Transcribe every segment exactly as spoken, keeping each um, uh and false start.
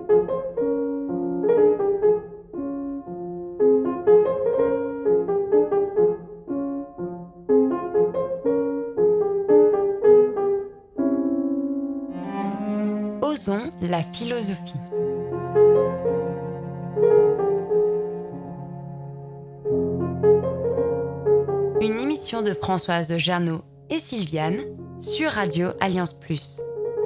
Osons la philosophie. Une émission de Françoise Gernaud et Sylviane sur Radio Alliance Plus.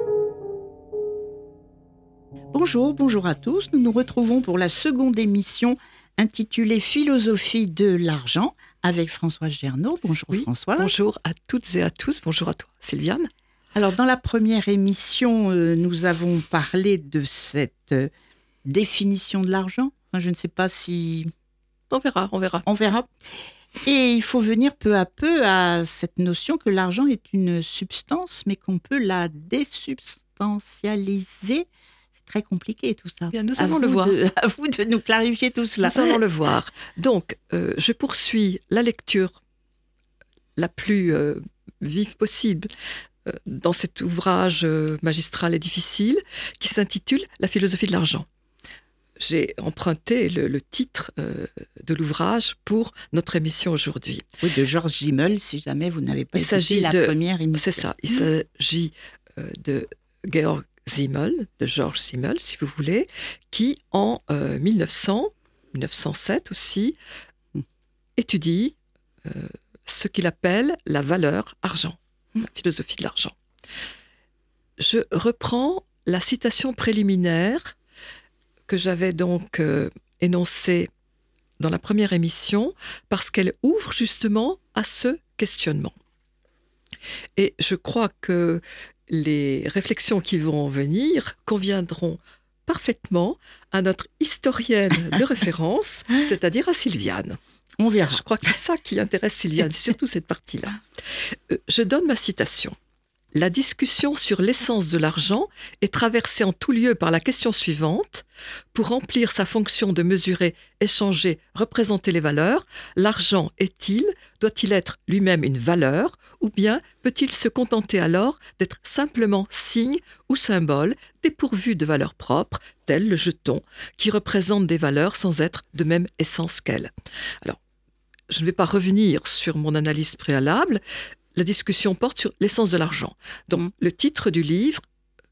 Bonjour, bonjour à tous. Nous nous retrouvons pour la seconde émission intitulée Philosophie de l'argent avec Françoise Gernaud. Bonjour oui, Françoise. Bonjour à toutes et à tous. Bonjour à toi Sylviane. Alors dans la première émission, euh, nous avons parlé de cette euh, définition de l'argent. Enfin, je ne sais pas si... On verra, on verra. On verra. Et il faut venir peu à peu à cette notion que l'argent est une substance, mais qu'on peut la désubstantialiser. C'est très compliqué tout ça. Bien, nous à allons le voir. De, à vous de nous clarifier tout cela. Nous allons le voir. Donc, euh, je poursuis la lecture la plus euh, vive possible euh, dans cet ouvrage euh, magistral et difficile qui s'intitule « La philosophie de l'argent ». J'ai emprunté le, le titre euh, de l'ouvrage pour notre émission aujourd'hui. Oui, de Georges Simmel, si jamais vous n'avez pas il écouté la de, première émission. C'est ça, il mmh. s'agit euh, de Georg Simmel, de Georges Simmel, si vous voulez, qui en euh, mille neuf cents, mille neuf cent sept aussi, mmh. étudie euh, ce qu'il appelle la valeur argent, mmh. la philosophie de l'argent. Je reprends la citation préliminaire que j'avais donc euh, énoncée dans la première émission, parce qu'elle ouvre justement à ce questionnement. Et je crois que les réflexions qui vont venir conviendront parfaitement à notre historienne de référence, c'est-à-dire à Sylviane. On verra. Je crois que c'est ça qui intéresse Sylviane, c'est surtout cette partie-là. Euh, je donne ma citation. La discussion sur l'essence de l'argent est traversée en tout lieu par la question suivante. Pour remplir sa fonction de mesurer, échanger, représenter les valeurs, l'argent est-il, doit-il être lui-même une valeur, ou bien peut-il se contenter alors d'être simplement signe ou symbole dépourvu de valeur propre, tel le jeton, qui représente des valeurs sans être de même essence qu'elles. Alors, je ne vais pas revenir sur mon analyse préalable. La discussion porte sur l'essence de l'argent. Donc, mmh. le titre du livre,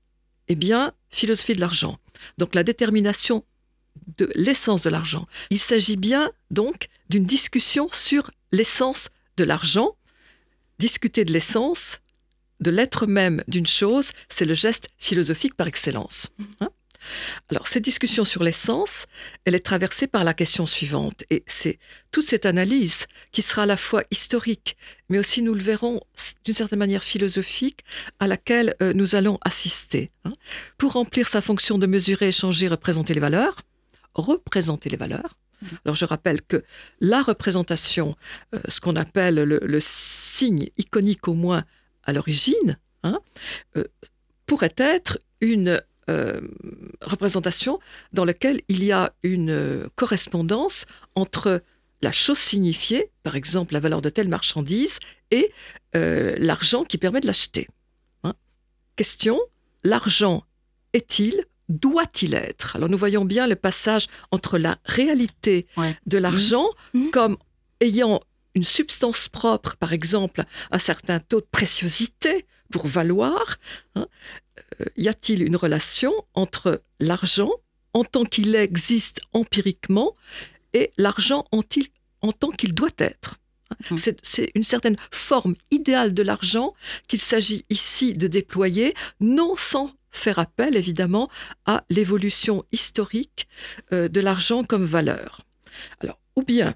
eh bien, philosophie de l'argent. Donc, la détermination de l'essence de l'argent. Il s'agit bien, donc, d'une discussion sur l'essence de l'argent. Discuter de l'essence, de l'être même d'une chose, c'est le geste philosophique par excellence. Hein ? Alors, cette discussion sur l'essence, elle est traversée par la question suivante. Et c'est toute cette analyse qui sera à la fois historique, mais aussi, nous le verrons, d'une certaine manière philosophique, à laquelle euh, nous allons assister. Hein. Pour remplir sa fonction de mesurer, échanger, représenter les valeurs, représenter les valeurs. Alors, je rappelle que la représentation, euh, ce qu'on appelle le, le signe iconique au moins à l'origine, hein, euh, pourrait être une Euh, représentation dans laquelle il y a une euh, correspondance entre la chose signifiée, par exemple la valeur de telle marchandise, et euh, l'argent qui permet de l'acheter. Hein ? Question, l'argent est-il, doit-il être ? Alors nous voyons bien le passage entre la réalité ouais. de l'argent mmh. comme ayant une substance propre, par exemple un certain taux de préciosité pour valoir, hein, y a-t-il une relation entre l'argent en tant qu'il existe empiriquement et l'argent en, t-il, en tant qu'il doit être ? Mmh. c'est, c'est une certaine forme idéale de l'argent qu'il s'agit ici de déployer, non sans faire appel évidemment à l'évolution historique euh, de l'argent comme valeur. Alors, ou bien,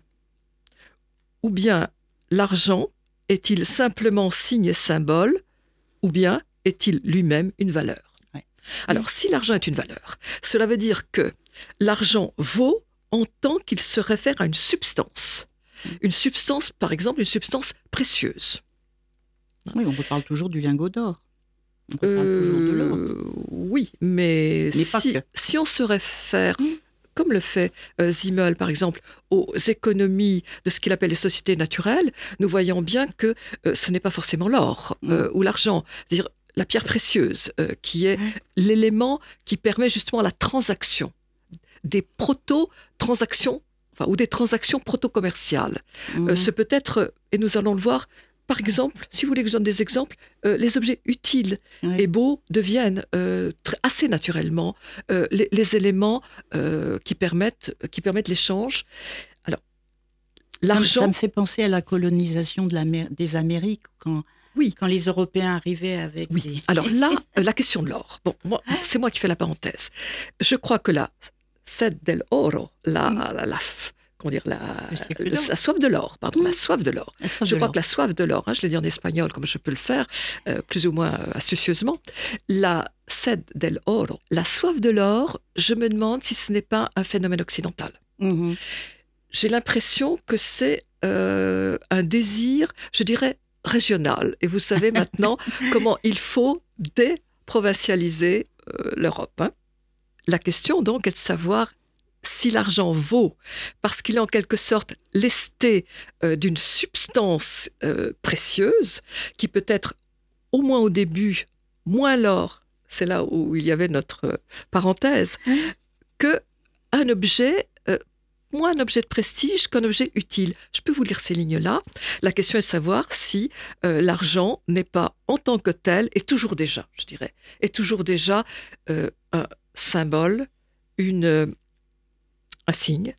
ou bien l'argent est-il simplement signe et symbole, ou bien est-il lui-même une valeur ? ouais. Alors, si l'argent est une valeur, cela veut dire que l'argent vaut en tant qu'il se réfère à une substance. Une substance, par exemple, une substance précieuse. Oui, on reparle toujours du lingot d'or. On reparle euh, toujours de l'or. Oui, mais, mais si, si on se réfère... Mmh. comme le fait euh, Simmel, par exemple, aux économies de ce qu'il appelle les sociétés naturelles, nous voyons bien que euh, ce n'est pas forcément l'or euh, mmh. ou l'argent. C'est-à-dire, la pierre précieuse, euh, qui est mmh. l'élément qui permet justement la transaction, des proto-transactions, enfin, ou des transactions proto-commerciales. Mmh. Euh, ce peut être, et nous allons le voir, par exemple, si vous voulez que je donne des exemples, euh, les objets utiles oui. et beaux deviennent euh, tr- assez naturellement euh, les, les éléments euh, qui permettent, qui permettent l'échange. Alors, l'argent... Ça me fait penser à la colonisation de la, des Amériques, quand, oui. quand les Européens arrivaient avec oui. des... Alors là, la question de l'or. Bon, moi, c'est moi qui fais la parenthèse. Je crois que la sed del oro, la... la, la, la comment dire, la, la, la soif de l'or, pardon, mmh. la soif de l'or. Soif je de crois l'or. que la soif de l'or, hein, je l'ai dit en espagnol comme je peux le faire, euh, plus ou moins euh, astucieusement, la sed del oro, la soif de l'or, je me demande si ce n'est pas un phénomène occidental. Mmh. J'ai l'impression que c'est euh, un désir, je dirais, régional. Et vous savez maintenant comment il faut déprovincialiser euh, l'Europe. Hein. La question donc est de savoir si l'argent vaut, parce qu'il est en quelque sorte lesté euh, d'une substance euh, précieuse, qui peut être, au moins au début, moins l'or, c'est là où il y avait notre euh, parenthèse, mmh. qu'un objet, euh, moins un objet de prestige qu'un objet utile. Je peux vous lire ces lignes-là. La question est de savoir si euh, l'argent n'est pas, en tant que tel, et toujours déjà, je dirais, est toujours déjà euh, un symbole, une... un signe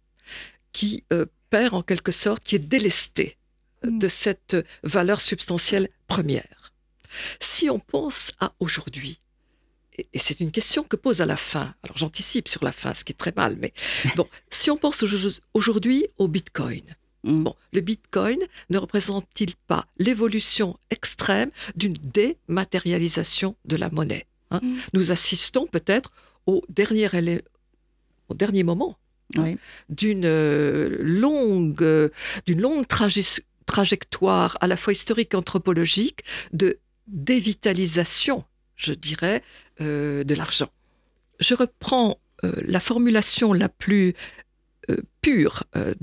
qui euh, perd en quelque sorte, qui est délesté euh, mmh. de cette valeur substantielle première. Si on pense à aujourd'hui, et, et c'est une question que pose à la fin, alors j'anticipe sur la fin, ce qui est très mal, mais bon, si on pense aujourd'hui au Bitcoin, mmh. bon, le Bitcoin ne représente-t-il pas l'évolution extrême d'une dématérialisation de la monnaie, hein? mmh. Nous assistons peut-être au dernier, élé- au dernier moment Oui. d'une euh, longue, euh, d'une longue traje- trajectoire à la fois historique et anthropologique de dévitalisation, je dirais, euh, de l'argent. Je reprends euh, la formulation la plus euh, pure euh,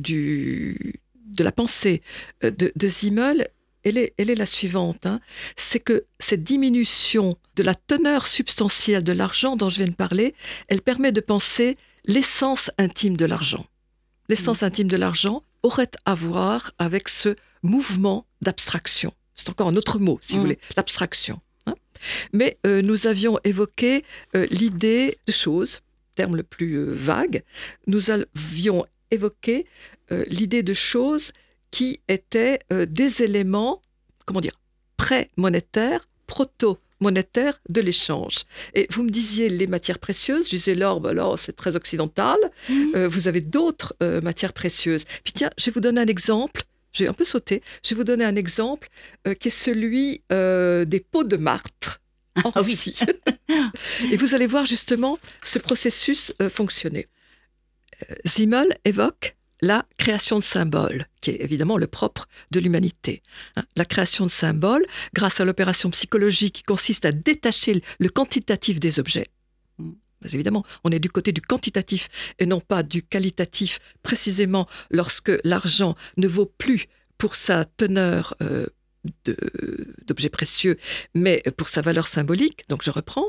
du, de la pensée euh, de, de Simmel. Elle est, elle est la suivante, hein. C'est que cette diminution de la teneur substantielle de l'argent dont je viens de parler, elle permet de penser l'essence intime de l'argent. L'essence mmh. intime de l'argent aurait à voir avec ce mouvement d'abstraction. C'est encore un autre mot, si mmh. vous voulez, l'abstraction. Hein. Mais euh, nous avions évoqué euh, l'idée de choses, terme le plus euh, vague. Nous avions évoqué euh, l'idée de choses qui étaient euh, des éléments, comment dire, pré-monétaires, proto-monétaires de l'échange. Et vous me disiez les matières précieuses, je disais l'or, ben l'or c'est très occidental, mmh. euh, vous avez d'autres euh, matières précieuses. Puis tiens, je vais vous donner un exemple, j'ai un peu sauté, je vais vous donner un exemple euh, qui est celui euh, des pots de martre en ah, Russie. Oui. Et vous allez voir justement ce processus euh, fonctionner. Euh, Simmel évoque la création de symboles, qui est évidemment le propre de l'humanité. Hein, la création de symboles, grâce à l'opération psychologique qui consiste à détacher le quantitatif des objets. Mais évidemment, on est du côté du quantitatif et non pas du qualitatif, précisément lorsque l'argent ne vaut plus pour sa teneur euh, de, d'objets précieux, mais pour sa valeur symbolique. Donc je reprends.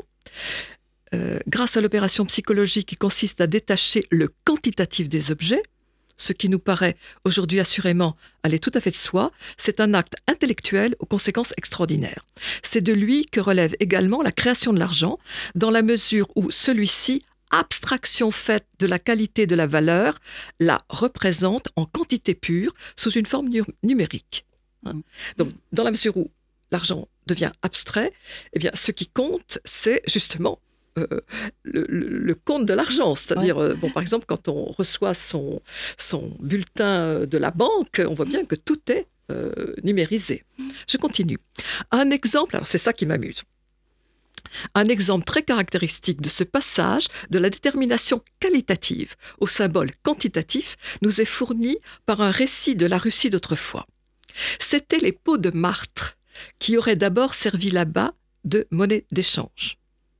Euh, grâce à l'opération psychologique qui consiste à détacher le quantitatif des objets, ce qui nous paraît aujourd'hui assurément aller tout à fait de soi, c'est un acte intellectuel aux conséquences extraordinaires. C'est de lui que relève également la création de l'argent, dans la mesure où celui-ci, abstraction faite de la qualité de la valeur, la représente en quantité pure sous une forme nu- numérique. Hein. Donc, dans la mesure où l'argent devient abstrait, eh bien, ce qui compte, c'est justement Euh, le, le, le compte de l'argent, c'est-à-dire, ouais. euh, bon, par exemple, quand on reçoit son, son bulletin de la banque, on voit bien que tout est euh, numérisé. Je continue. Un exemple, alors c'est ça qui m'amuse, un exemple très caractéristique de ce passage de la détermination qualitative au symbole quantitatif nous est fourni par un récit de la Russie d'autrefois. C'étaient les pots de martre qui auraient d'abord servi là-bas de monnaie d'échange.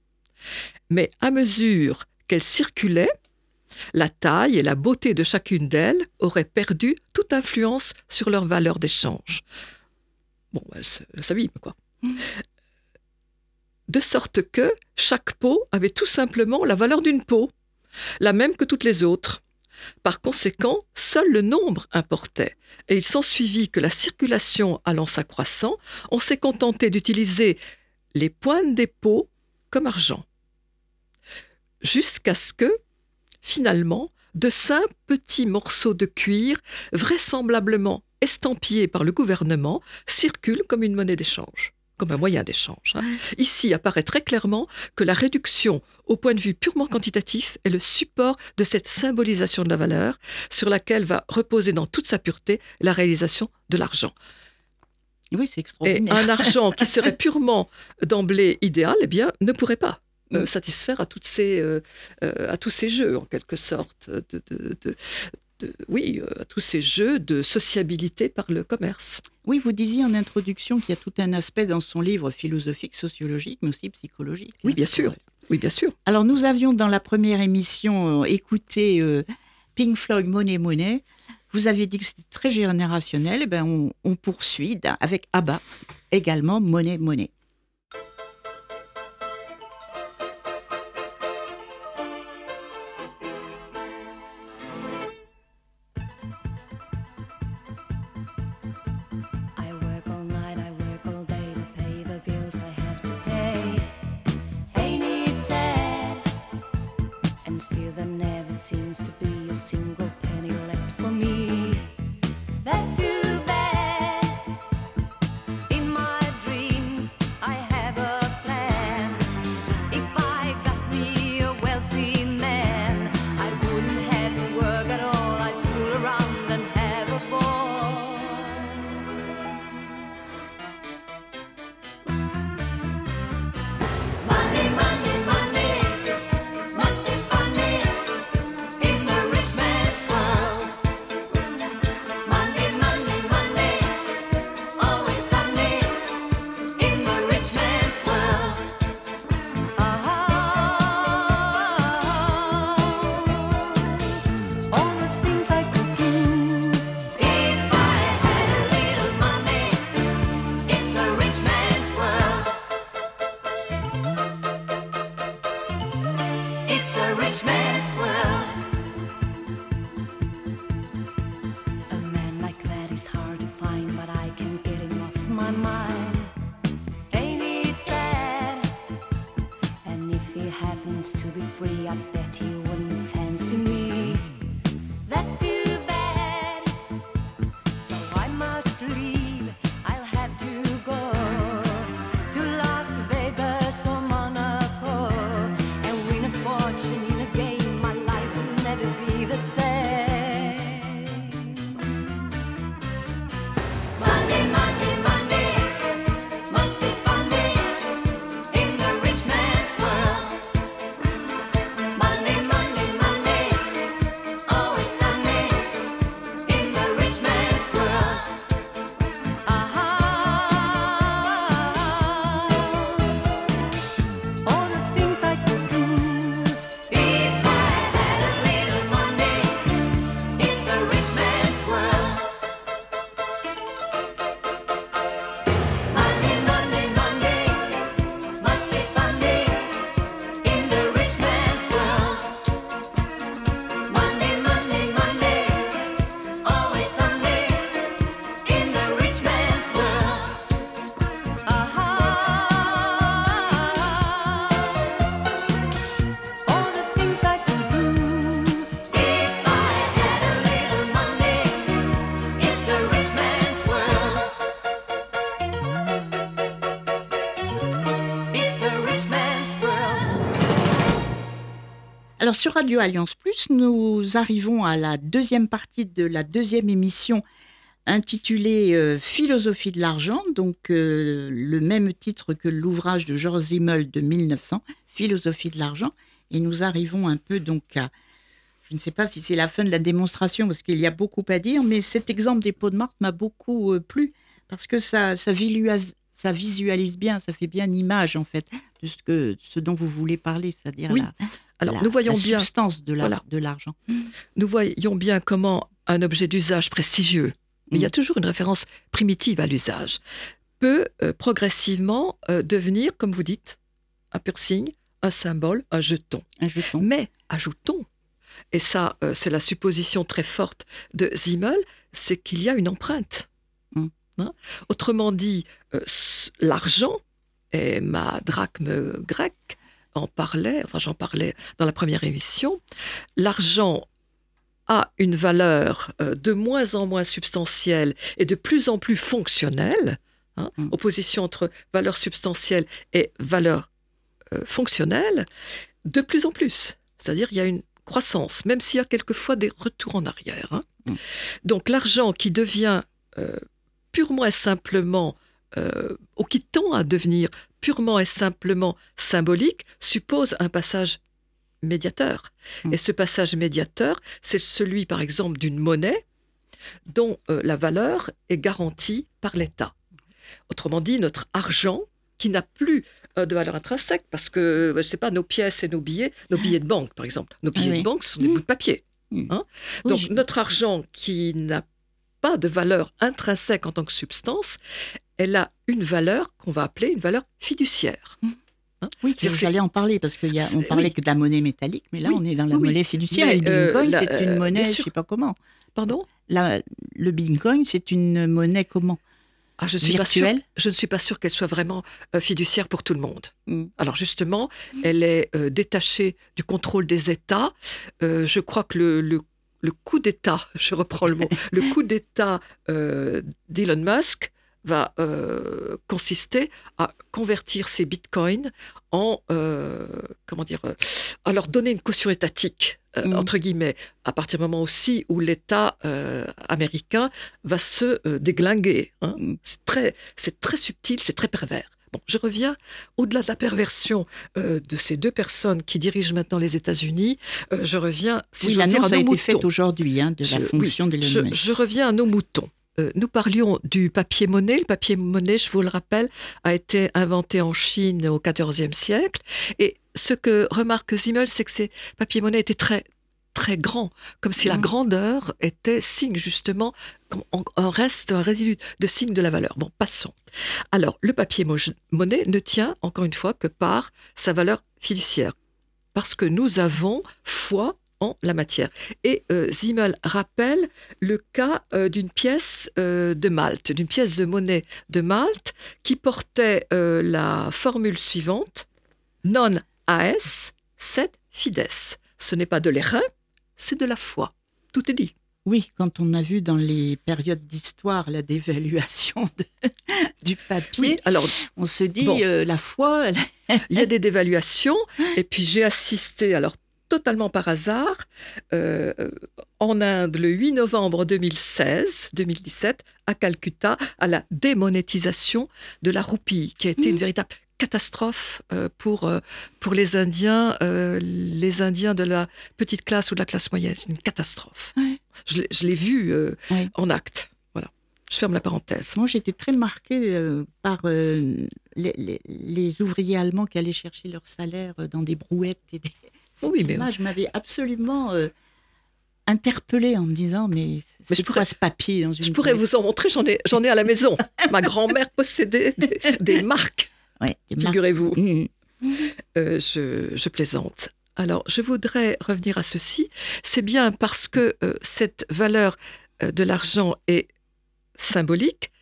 Mais à mesure qu'elles circulaient, la taille et la beauté de chacune d'elles auraient perdu toute influence sur leur valeur d'échange. Bon, elles s'abîment, quoi. Mmh. de sorte que chaque pot avait tout simplement la valeur d'une peau, la même que toutes les autres. Par conséquent, seul le nombre importait, et il s'ensuivit que la circulation allant s'accroissant, on s'est contenté d'utiliser les pointes des pots comme argent. Jusqu'à ce que, finalement, de simples petits morceaux de cuir, vraisemblablement estampillés par le gouvernement, circulent comme une monnaie d'échange, comme un moyen d'échange. Hein. Ici apparaît très clairement que la réduction, au point de vue purement quantitatif, est le support de cette symbolisation de la valeur, sur laquelle va reposer dans toute sa pureté la réalisation de l'argent. Oui, c'est Et extraordinaire. un argent qui serait purement d'emblée idéal, eh bien, ne pourrait pas Euh, satisfaire à, toutes ces, euh, euh, à tous ces jeux, en quelque sorte, de, de, de, de, oui, euh, à tous ces jeux de sociabilité par le commerce. Oui, vous disiez en introduction qu'il y a tout un aspect dans son livre philosophique, sociologique, mais aussi psychologique. Oui, bien sûr. Oui, bien sûr. Alors, nous avions dans la première émission euh, écouté euh, Pink Floyd, Money Money. Vous aviez dit que c'était très générationnel. Eh ben, on, on poursuit avec ABBA, également Money Money. Alors sur Radio Alliance Plus, nous arrivons à la deuxième partie de la deuxième émission intitulée euh, Philosophie de l'argent, donc euh, le même titre que l'ouvrage de Georges Simmel de mille neuf cents, Philosophie de l'argent. Et nous arrivons un peu donc à, je ne sais pas si c'est la fin de la démonstration parce qu'il y a beaucoup à dire, mais cet exemple des pots de marque m'a beaucoup euh, plu parce que ça, ça, visualise, ça visualise bien, ça fait bien image en fait de ce, que, ce dont vous voulez parler, c'est-à-dire oui. la, Alors, la, nous voyons la bien, substance de, la, voilà. de l'argent. Nous voyons bien comment un objet d'usage prestigieux, mais mmh. il y a toujours une référence primitive à l'usage, peut euh, progressivement euh, devenir, comme vous dites, un piercing, un symbole, un jeton. Un jeton. Mais ajoutons, et ça euh, c'est la supposition très forte de Simmel, c'est qu'il y a une empreinte. Mm. Hein? Autrement dit, euh, l'argent, et ma drachme grecque en parlait, enfin j'en parlais dans la première émission, l'argent a une valeur euh, de moins en moins substantielle et de plus en plus fonctionnelle, hein, mm. opposition entre valeur substantielle et valeur euh, fonctionnelle, de plus en plus. C'est-à-dire qu'il y a une croissance, même s'il y a quelquefois des retours en arrière. Hein. Mm. Donc l'argent qui devient euh, purement et simplement, euh, ou qui tend à devenir purement et simplement symbolique, suppose un passage médiateur. Mmh. Et ce passage médiateur, c'est celui, par exemple, d'une monnaie dont euh, la valeur est garantie par l'État. Autrement dit, notre argent, qui n'a plus euh, de valeur intrinsèque, parce que, je ne sais pas, nos pièces et nos billets, nos billets de banque, par exemple, nos billets ah, oui. de banque sont des mmh. bouts de papier. Mmh. Hein Donc, oui, je... notre argent qui n'a pas de valeur intrinsèque en tant que substance, elle a une valeur qu'on va appeler une valeur fiduciaire. Mmh. Hein oui, j'allais en parler parce qu'on parlait oui. que de la monnaie métallique, mais là oui. on est dans la oui. monnaie fiduciaire. Mais, et le Bitcoin, euh, c'est une monnaie, je ne sais pas comment. Pardon ? la, Le Bitcoin, c'est une monnaie comment ? Ah, je suis virtuelle. Pas sûre, je ne suis pas sûre qu'elle soit vraiment euh, fiduciaire pour tout le monde. Mm. Alors justement, mm. elle est euh, détachée du contrôle des États. Euh, je crois que le, le, le coup d'État, je reprends le mot, le coup d'État euh, d'Elon Musk va euh, consister à convertir ces bitcoins en, euh, comment dire, euh, à leur donner une caution étatique, euh, mmh. entre guillemets, à partir du moment aussi où l'État euh, américain va se euh, déglinguer. Hein. Mmh. C'est très, c'est très subtil, c'est très pervers. Bon, je reviens au-delà de la perversion euh, de ces deux personnes qui dirigent maintenant les États-Unis. Euh, je reviens, si oui, je veux dire, à nos moutons. L'annonce a été faite aujourd'hui hein, de je, la fonction oui, de je, je reviens à nos moutons. Euh, nous parlions du papier-monnaie. Le papier-monnaie, je vous le rappelle, a été inventé en Chine au quatorzième siècle. Et ce que remarque Simmel, c'est que ces papiers-monnaie étaient très, très grands, comme si mmh. la grandeur était signe, justement, un reste, un résidu de signe de la valeur. Bon, passons. Alors, le papier-monnaie ne tient, encore une fois, que par sa valeur fiduciaire. Parce que nous avons foi en la matière. Et euh, Simmel rappelle le cas euh, d'une pièce euh, de Malte, d'une pièce de monnaie de Malte qui portait euh, la formule suivante, non as sed fides. Ce n'est pas de l'airain, c'est de la foi. Tout est dit. Oui, quand on a vu dans les périodes d'histoire la dévaluation de, du papier, oui, alors, on se dit bon, euh, la foi... Elle... il y a des dévaluations, et puis j'ai assisté, alors totalement par hasard, euh, en Inde, le huit novembre deux mille seize, deux mille dix-sept, à Calcutta, à la démonétisation de la roupie, qui a été mmh. une véritable catastrophe euh, pour, euh, pour les Indiens, euh, les Indiens de la petite classe ou de la classe moyenne. C'est une catastrophe. Ouais. Je, je l'ai vu euh, ouais. en acte. Voilà. Je ferme la parenthèse. Moi, j'étais très marquée euh, par euh, les, les, les ouvriers allemands qui allaient chercher leur salaire dans des brouettes et des... Cette oui, mais image oui. m'avait absolument euh, interpellée en me disant mais c'est mais je pourrais, quoi ce papier dans une Je pourrais vous en montrer, j'en ai, j'en ai à la maison. Ma grand-mère possédait des, des marques, ouais, des figurez-vous. Marques. Mmh. Euh, je, je plaisante. Alors, je voudrais revenir à ceci. C'est bien parce que euh, cette valeur euh, de l'argent est symbolique.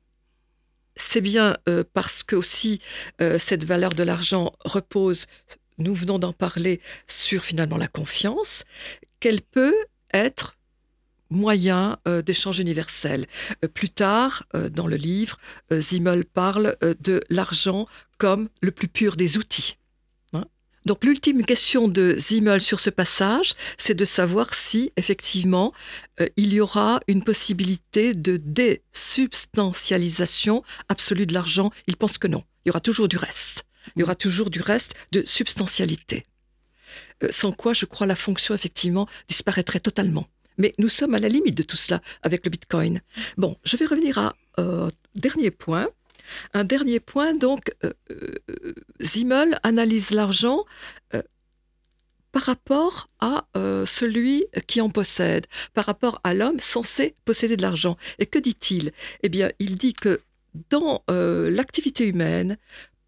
C'est bien euh, parce que aussi euh, cette valeur de l'argent repose, nous venons d'en parler, sur finalement la confiance, qu'elle peut être moyen euh, d'échange universel. Euh, plus tard, euh, dans le livre, euh, Simmel parle euh, de l'argent comme le plus pur des outils. Hein ? Donc l'ultime question de Simmel sur ce passage, c'est de savoir si, effectivement, euh, il y aura une possibilité de désubstantialisation absolue de l'argent. Il pense que non. Il y aura toujours du reste. Il y aura toujours du reste de substantialité. Euh, sans quoi, je crois, la fonction, effectivement, disparaîtrait totalement. Mais nous sommes à la limite de tout cela avec le Bitcoin. Bon, je vais revenir à euh, dernier point. Un dernier point, donc, euh, euh, Simmel analyse l'argent euh, par rapport à euh, celui qui en possède, par rapport à l'homme censé posséder de l'argent. Et que dit-il ? Eh bien, il dit que dans euh, l'activité humaine,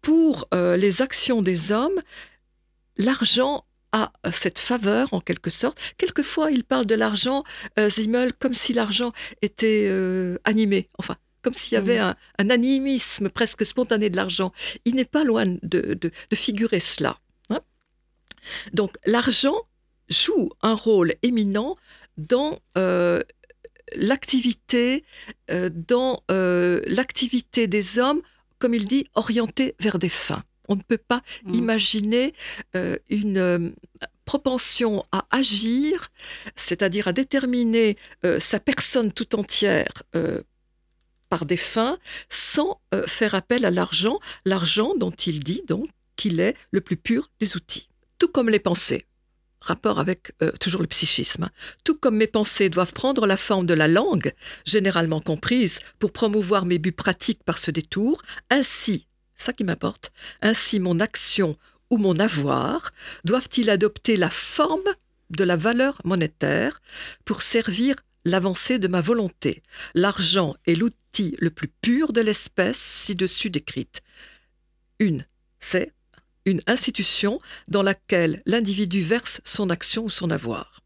pour euh, les actions des hommes, l'argent a cette faveur, en quelque sorte. Quelquefois, il parle de l'argent, euh, Simmel, comme si l'argent était euh, animé, enfin, comme s'il y avait mmh. un, un animisme presque spontané de l'argent. Il n'est pas loin de, de, de figurer cela. Hein. Donc, l'argent joue un rôle éminent dans euh, l'activité, euh, dans euh, l'activité des hommes, comme il dit, orientée vers des fins. On ne peut pas mmh. imaginer euh, une euh, propension à agir, c'est-à-dire à déterminer euh, sa personne tout entière euh, par des fins, sans euh, faire appel à l'argent, l'argent dont il dit donc qu'il est le plus pur des outils. Tout comme les pensées, rapport avec euh, toujours le psychisme, tout comme mes pensées doivent prendre la forme de la langue, généralement comprise, pour promouvoir mes buts pratiques par ce détour, ainsi ça qui m'importe, ainsi mon action ou mon avoir doivent-ils adopter la forme de la valeur monétaire pour servir l'avancée de ma volonté. L'argent est l'outil le plus pur de l'espèce ci-dessus décrite. Une, c'est une institution dans laquelle l'individu verse son action ou son avoir.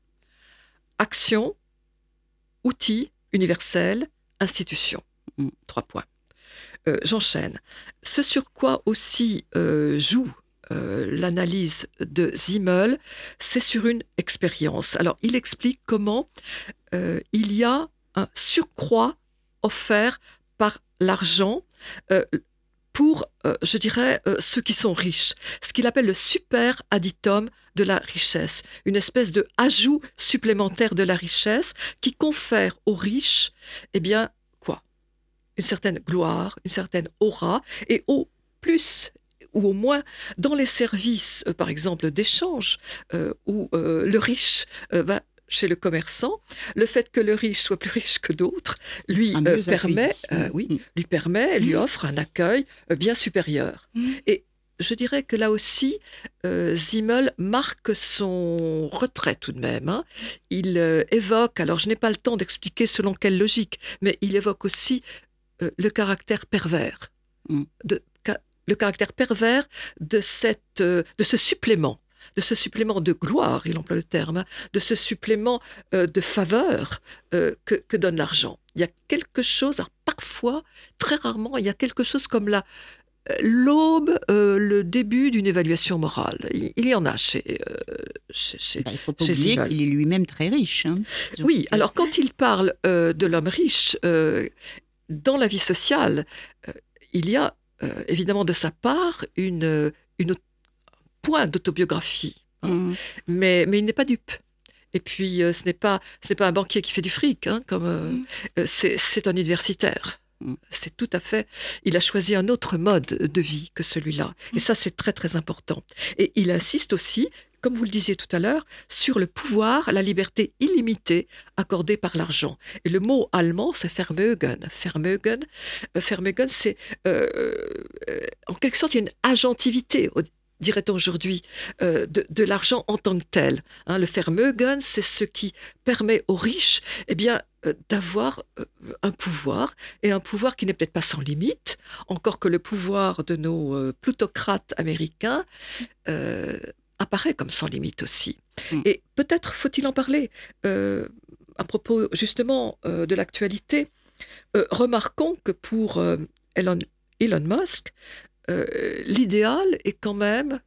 Action, outil, universel, institution. Mm. Trois points. Euh, j'enchaîne. Ce sur quoi aussi euh, joue euh, l'analyse de Simmel, c'est sur une expérience. Alors, il explique comment euh, il y a un surcroît offert par l'argent euh, pour, euh, je dirais, euh, ceux qui sont riches. Ce qu'il appelle le super additum de la richesse. Une espèce de ajout supplémentaire de la richesse qui confère aux riches, eh bien, une certaine gloire, une certaine aura, et au plus ou au moins dans les services, euh, par exemple, d'échange, euh, où euh, le riche euh, va chez le commerçant, le fait que le riche soit plus riche que d'autres, lui euh, permet, euh, oui, mmh. lui permet, lui offre un accueil euh, bien supérieur. Mmh. Et je dirais que là aussi, euh, Simmel marque son retrait tout de même. Hein. Il euh, évoque, alors je n'ai pas le temps d'expliquer selon quelle logique, mais il évoque aussi Euh, le caractère pervers, mm. de, ca, le caractère pervers de, cette, euh, de ce supplément, de ce supplément de gloire, il emploie le terme, hein, de ce supplément euh, de faveur euh, que, que donne l'argent. Il y a quelque chose, alors parfois, très rarement, il y a quelque chose comme la, l'aube, euh, le début d'une évaluation morale. Il, il y en a chez euh, chez, chez, bah, il ne faut pas oublier Simmel. Qu'il est lui-même très riche. Hein. Oui, alors quand il parle euh, de l'homme riche, euh, dans la vie sociale, euh, il y a euh, évidemment de sa part une, une point d'autobiographie, hein, mmh. mais, mais il n'est pas dupe. Et puis, euh, ce n'est pas, ce n'est pas un banquier qui fait du fric, hein, comme, euh, mmh. euh, c'est, c'est un universitaire. Mmh. C'est tout à fait... Il a choisi un autre mode de vie que celui-là. Mmh. Et ça, c'est très, très important. Et il insiste aussi, comme vous le disiez tout à l'heure, sur le pouvoir, la liberté illimitée accordée par l'argent. Et le mot allemand, c'est Vermögen. Vermögen, euh, Vermögen c'est... Euh, euh, en quelque sorte, il y a une agentivité, dirait-on aujourd'hui, euh, de, de l'argent en tant que tel. Hein, le Vermögen, c'est ce qui permet aux riches eh bien, euh, d'avoir euh, un pouvoir, et un pouvoir qui n'est peut-être pas sans limite, encore que le pouvoir de nos euh, plutocrates américains euh, apparaît comme sans limite aussi. Mmh. Et peut-être faut-il en parler. Euh, à propos justement euh, de l'actualité, euh, remarquons que pour euh, Elon, Elon Musk, euh, l'idéal est quand même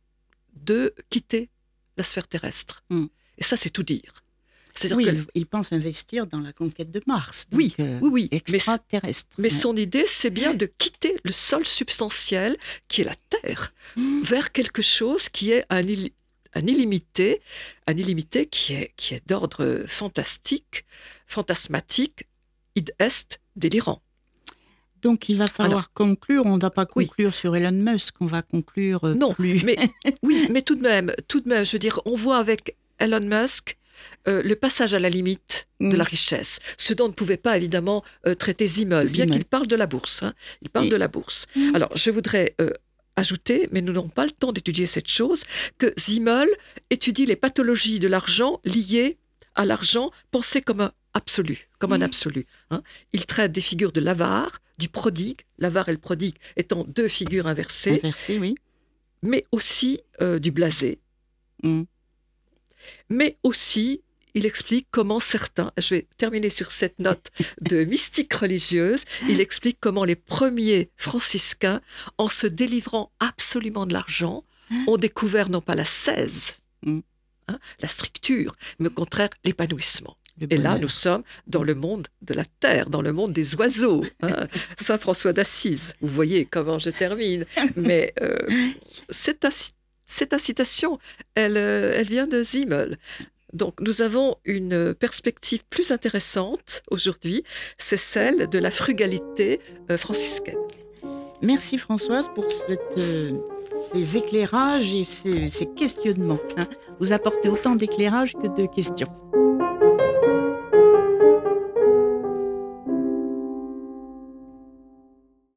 de quitter la sphère terrestre. Mmh. Et ça, c'est tout dire. C'est-à-dire oui, que, il pense investir dans la conquête de Mars. Donc, oui, euh, oui, oui, extraterrestre. Mais, mais son idée, c'est bien de quitter le sol substantiel, qui est la Terre, mmh. vers quelque chose qui est un, il, un illimité, un illimité qui est, qui est d'ordre fantastique, fantasmatique, id est, délirant. Donc, il va falloir Alors, conclure. On ne va pas conclure oui. sur Elon Musk, on va conclure euh, non, plus. mais, oui, mais tout de même, tout de même, je veux dire, on voit avec Elon Musk Euh, le passage à la limite mmh. de la richesse, ce dont ne pouvait pas évidemment euh, traiter Simmel, bien qu'il parle de la bourse. Hein. Il parle Et... de la bourse. Mmh. Alors, je voudrais euh, ajouter, mais nous n'aurons pas le temps d'étudier cette chose, que Simmel étudie les pathologies de l'argent liées à l'argent, pensées comme un absolu, comme un absolu. Hein. Il traite des figures de l'avare, du prodigue, l'avare et le prodigue étant deux figures inversées, Inversé, oui. mais aussi euh, du blasé. Mm. Mais aussi, il explique comment certains, je vais terminer sur cette note de mystique religieuse, il explique comment les premiers franciscains, en se délivrant absolument de l'argent, ont découvert non pas l'ascèse, Mm. hein, la stricture, mais au contraire l'épanouissement. Le Et là, bonheur. nous sommes dans le monde de la terre, dans le monde des oiseaux. Hein. Saint François d'Assise, vous voyez comment je termine. Mais euh, cette, inci- cette incitation, elle, euh, elle vient de Simmel. Donc, nous avons une perspective plus intéressante aujourd'hui, c'est celle de la frugalité euh, franciscaine. Merci Françoise pour cette, euh, ces éclairages et ces, ces questionnements. Hein. Vous apportez autant d'éclairages que de questions.